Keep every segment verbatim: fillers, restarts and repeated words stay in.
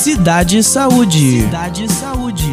Cidade Saúde. Cidade Saúde.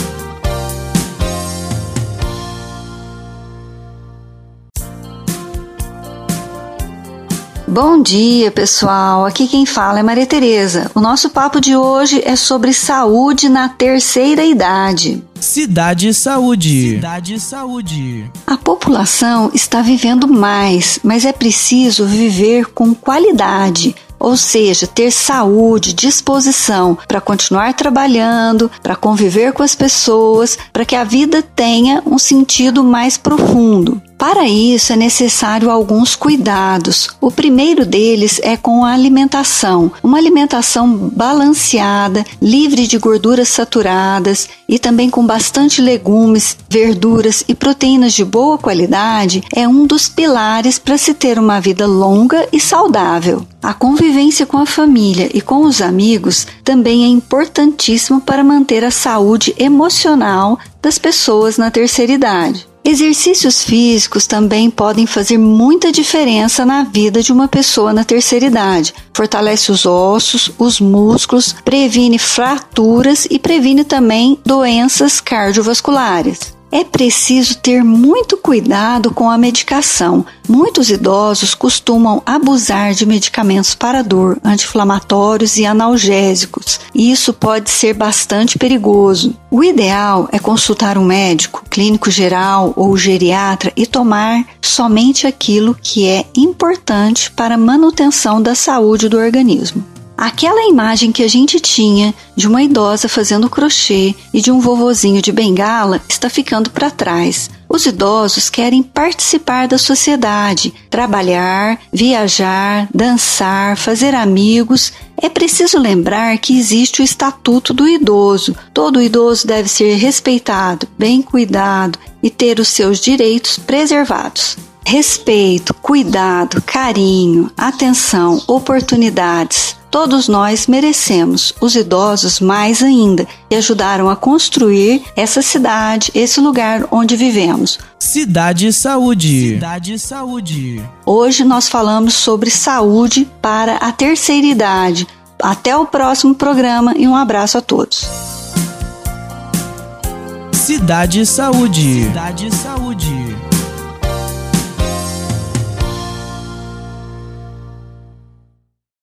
Bom dia, pessoal. Aqui quem fala é Maria Tereza. O nosso papo de hoje é sobre saúde na terceira idade. Cidade Saúde. Cidade Saúde. A população está vivendo mais, mas é preciso viver com qualidade. Ou seja, ter saúde, disposição para continuar trabalhando, para conviver com as pessoas, para que a vida tenha um sentido mais profundo. Para isso é necessário alguns cuidados. O primeiro deles é com a alimentação. Uma alimentação balanceada, livre de gorduras saturadas e também com bastante legumes, verduras e proteínas de boa qualidade é um dos pilares para se ter uma vida longa e saudável. A convivência com a família e com os amigos também é importantíssimo para manter a saúde emocional das pessoas na terceira idade. Exercícios físicos também podem fazer muita diferença na vida de uma pessoa na terceira idade. Fortalece os ossos, os músculos, previne fraturas e previne também doenças cardiovasculares. É preciso ter muito cuidado com a medicação. Muitos idosos costumam abusar de medicamentos para dor, anti-inflamatórios e analgésicos. E isso pode ser bastante perigoso. O ideal é consultar um médico, clínico geral ou geriatra e tomar somente aquilo que é importante para a manutenção da saúde do organismo. Aquela imagem que a gente tinha de uma idosa fazendo crochê e de um vovozinho de bengala está ficando para trás. Os idosos querem participar da sociedade, trabalhar, viajar, dançar, fazer amigos. É preciso lembrar que existe o Estatuto do Idoso. Todo idoso deve ser respeitado, bem cuidado e ter os seus direitos preservados. Respeito, cuidado, carinho, atenção, oportunidades. Todos nós merecemos, os idosos mais ainda, que ajudaram a construir essa cidade, esse lugar onde vivemos. Cidade Saúde. Cidade Saúde. Hoje nós falamos sobre saúde para a terceira idade. Até o próximo programa e um abraço a todos. Cidade Saúde. Cidade Saúde.